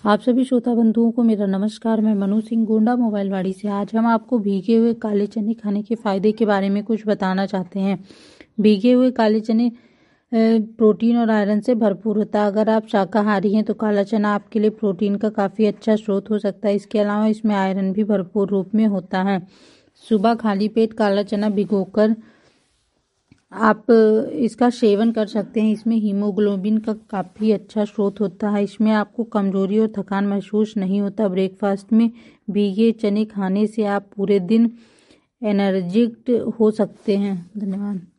आप सभी श्रोता बंधुओं को मेरा नमस्कार। मैं मनु सिंह गोंडा मोबाइलवाड़ी से। आज हम आपको भीगे हुए काले चने खाने के फायदे के बारे में कुछ बताना चाहते हैं। भीगे हुए काले चने प्रोटीन और आयरन से भरपूर होता है। अगर आप शाकाहारी हैं तो काला चना आपके लिए प्रोटीन का काफ़ी अच्छा स्रोत हो सकता है। इसके अलावा इसमें आयरन भी भरपूर रूप में होता है। सुबह खाली पेट काला चना भिगोकर आप इसका सेवन कर सकते हैं। इसमें हीमोग्लोबिन का काफ़ी अच्छा स्रोत होता है। इसमें आपको कमजोरी और थकान महसूस नहीं होता। ब्रेकफास्ट में भीगे चने खाने से आप पूरे दिन एनर्जिक्ड हो सकते हैं। धन्यवाद।